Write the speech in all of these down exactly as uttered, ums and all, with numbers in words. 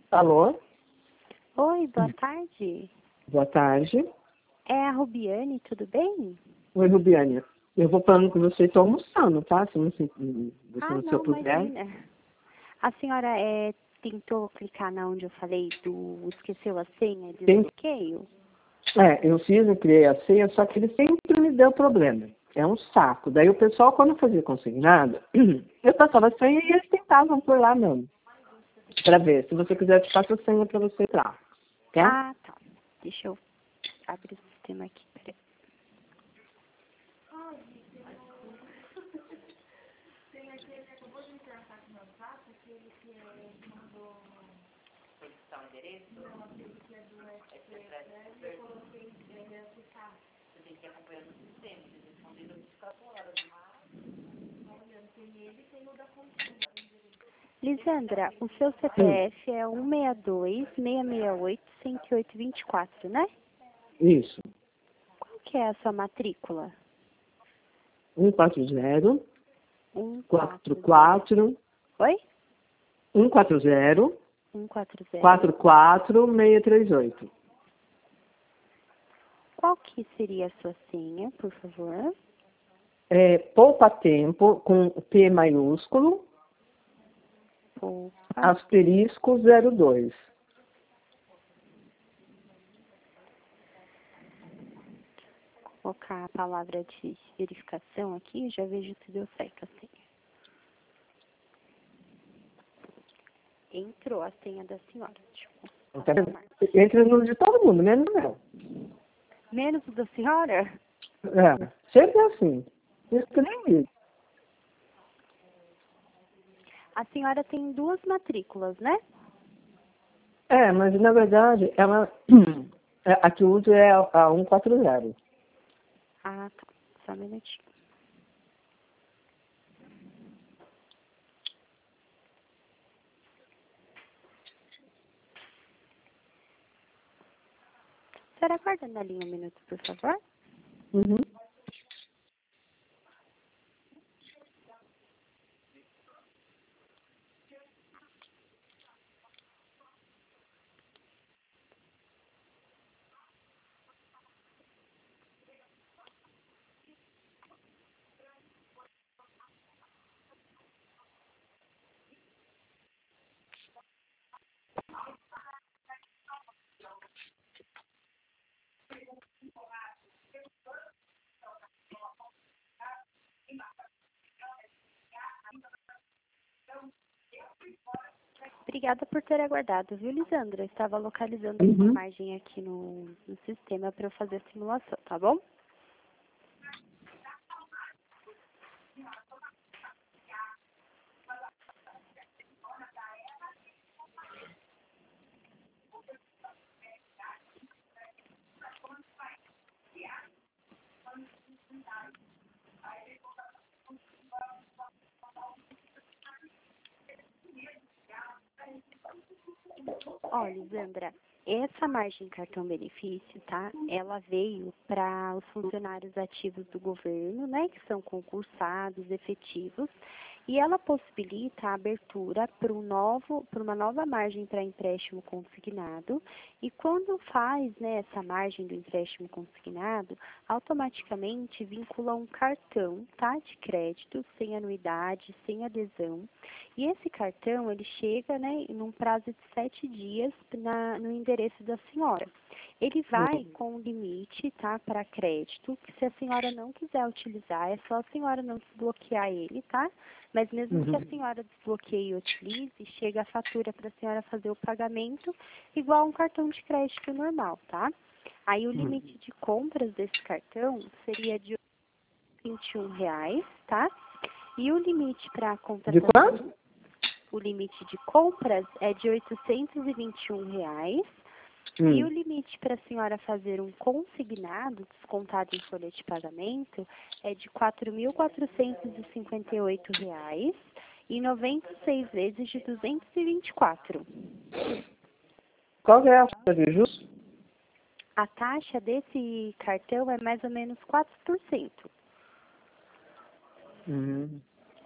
Alô? Oi, boa tarde. Boa tarde. É a Rubiane, tudo bem? Oi, Rubiane. Eu vou falando com você e estou almoçando, tá? Se não, se, se Ah, não, se eu não, puder. imagina. A senhora é, tentou clicar na onde eu falei do esqueceu a senha de Tem, desbloqueio? é, eu fiz, eu criei a senha, só que ele sempre me deu problema. É um saco. Daí o pessoal, quando fazia consignado, eu passava a senha e eles tentavam por lá mesmo. Pra ver. Se você quiser, eu te passo a senha pra você entrar. Quer? Ah, tá. Deixa eu abrir o sistema aqui, peraí. Lisandra, o seu C P Hum, F é um seis dois, seis seis oito, cento e oito, vinte e quatro, né? isso. Qual que é a sua matrícula? um quatro zero, um quatro quatro zero. quatro, Oi? um quatro zero, um quatro zero. quatro quatro, seis três oito. Qual que seria a sua senha, por favor? É, poupa tempo com P maiúsculo, Opa. asterisco zero dois. Vou colocar a palavra de verificação aqui, eu já vejo se deu certo a senha. Entrou a senha da senhora. Deixa eu Então, confirmar. entra no de todo mundo, menos eu. Menos o da senhora? É, sempre é assim. Isso que nem ligo. A senhora tem duas matrículas, né? É, mas na verdade, ela, é, a que uso é a, a cento e quarenta. Ah, tá. Só um minutinho. A senhora aguarda na linha um minuto, por favor? Uhum. Obrigada por ter aguardado, viu, Lisandra? Eu estava localizando a sua Uhum. imagem aqui no, no sistema para eu fazer a simulação, tá bom? Ó, Lisandra, essa margem cartão benefício, tá? Ela veio para os funcionários ativos do governo, né, que são concursados, efetivos, e ela possibilita a abertura para um novo, para uma nova margem para empréstimo consignado. E quando faz, né, essa margem do empréstimo consignado, automaticamente vincula um cartão, tá, de crédito, sem anuidade, sem adesão. E esse cartão, ele chega, né, num prazo de sete dias na, no endereço da senhora. Ele vai com um limite, tá, para crédito, que se a senhora não quiser utilizar, é só a senhora não desbloquear ele, tá? Mas mesmo que a Uhum. senhora desbloqueie e utilize, chega a fatura para a senhora fazer o pagamento igual um cartão de crédito normal, tá? Aí o limite de compras desse cartão seria de vinte e um reais, tá? E o limite para a De contratação, quanto? o limite de compras é de oitocentos e vinte e um reais. E o Hum. limite para a senhora fazer um consignado, descontado em folha de pagamento, é de quatro mil quatrocentos e cinquenta e oito reais e noventa e seis vezes de duzentos e vinte e quatro. Qual que é a taxa de juros? A taxa desse cartão é mais ou menos quatro por cento. Uhum.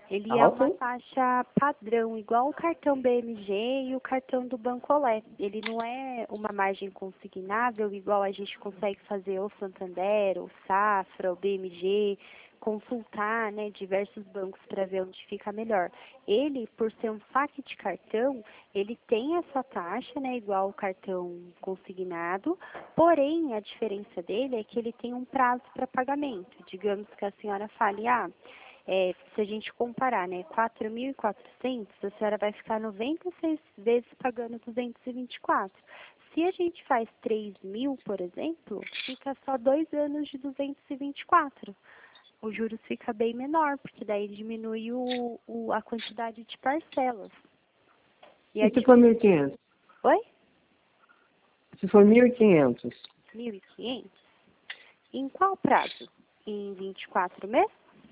Ele é Alto? uma taxa padrão, igual o cartão B M G e o cartão do Bancolé. Ele não é uma margem consignável, igual a gente consegue fazer o Santander, o Safra, o B M G, consultar, né, diversos bancos para ver onde fica melhor. Ele, por ser um saque de cartão, ele tem essa taxa, né, igual o cartão consignado, porém, a diferença dele é que ele tem um prazo para pagamento. Digamos que a senhora fale, ah, É, se a gente comparar, né, quatro mil e quatrocentos, a senhora vai ficar noventa e seis vezes pagando duzentos e vinte e quatro. Se a gente faz três mil, por exemplo, fica só dois anos de duzentos e vinte e quatro. O juros fica bem menor, porque daí diminui o, o, a quantidade de parcelas. E E a se for dif- mil e quinhentos? Oi? Se for mil e quinhentos? mil e quinhentos? Em qual prazo? Em vinte e quatro meses?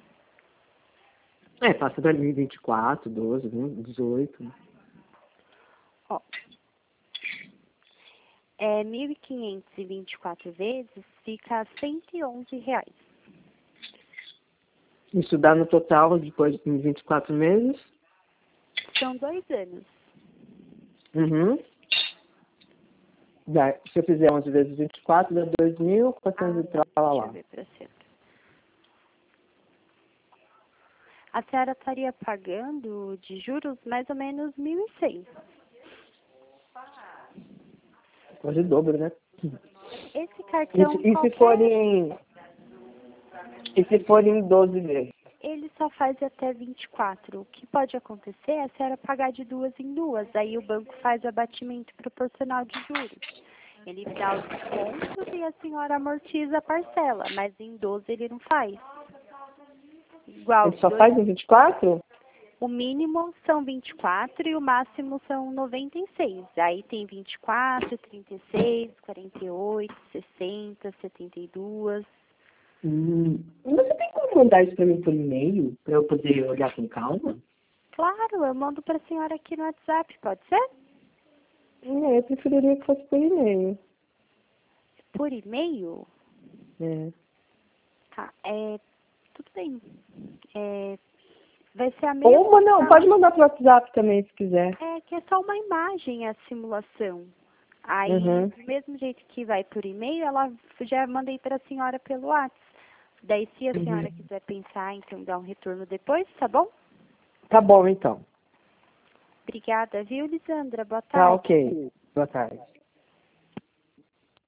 É, passa dali vinte e quatro, doze, vinte, dezoito. Ó, é, mil e quinhentos e vinte e quatro vezes fica cento e onze reais. Isso dá no total, depois de vinte e quatro meses? São dois anos. Uhum. Dá, se eu fizer onze vezes vinte e quatro, dá dois mil quatrocentos e Ah, tal deixa lá. eu ver pra senhora. A senhora estaria pagando de juros mais ou menos mil e cem. Quase o dobro, né? Esse E cartão, se, e se qualquer, for em... E se for em doze vezes? ele só faz até vinte e quatro. O que pode acontecer é a senhora pagar de duas em duas. Aí o banco faz abatimento proporcional de juros. Ele dá os descontos e a senhora amortiza a parcela, mas em doze ele não faz. Igual, Ele só dois, faz em vinte e quatro? o mínimo são vinte e quatro e o máximo são noventa e seis. Aí tem vinte e quatro, trinta e seis, quarenta e oito, sessenta, setenta e dois. Hum. Você tem como mandar isso pra mim por e-mail? Pra eu poder olhar com calma? Claro, eu mando para a senhora aqui no WhatsApp, pode ser? É, eu preferiria que fosse por e-mail. Por e-mail? É. Tá, é, tudo bem. É, vai ser a Ou mesma manda, pode forma. mandar pro WhatsApp também, se quiser. É que é só uma imagem a simulação. Aí, Uhum. do mesmo jeito que vai por e-mail, ela já mandei para a senhora pelo WhatsApp. Daí, se a Uhum. senhora quiser pensar, então dar um retorno depois, tá bom? Tá bom, então. Obrigada, viu, Lisandra? Boa Tá tarde. ok. Boa tarde.